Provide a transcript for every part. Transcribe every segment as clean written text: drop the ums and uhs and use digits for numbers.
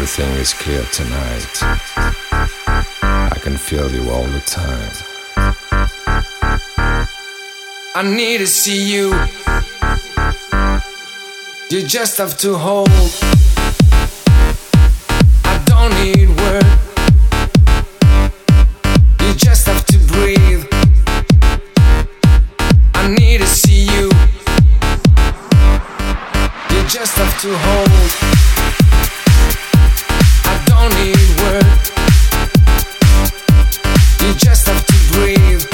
Everything is clear tonight. I can feel you all the time. I need to see you. You just have to hold. I don't need words. You just have to breathe. I need to see you. You just have to hold. I don't need words. You just have to breathe.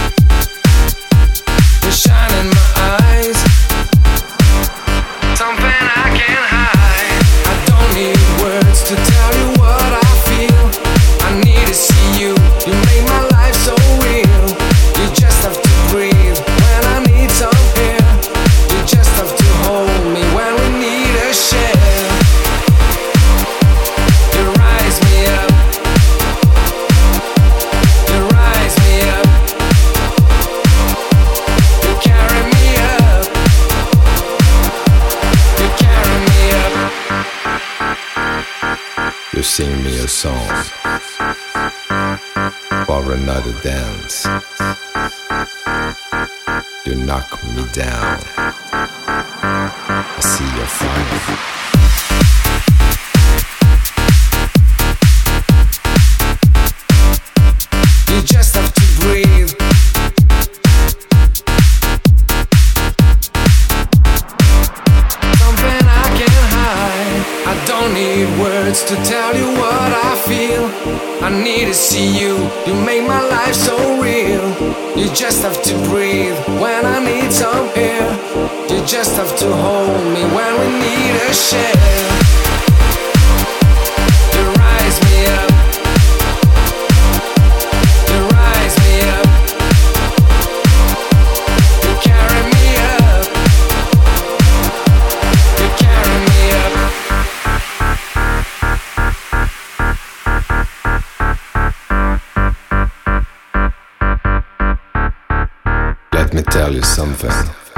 The shine in my eyes, something I can't hide. I don't need words to tell you what I feel. I need to see you. You make my life so real. You just have to breathe when I need some air. You just have to hold me when we need a share. You rise me up. You rise me up. You carry me up. You carry me up. You sing me a song for another dance. You knock me down. I see your fire. You just have to breathe. Something I can't hide. I don't need words to tell you what I feel. I need to see you. You make my life so real. You just have to breathe when I need some air. You just have to hold me when we need a share. You rise me up. You rise me up. You carry me up. You carry me up. Let me tell you something.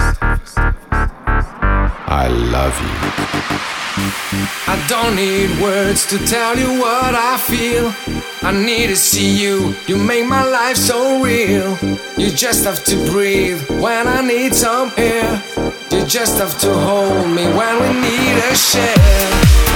I love you. I don't need words to tell you what I feel. I need to see you. You make my life so real. You just have to breathe when I need some air. You just have to hold me when we need a share.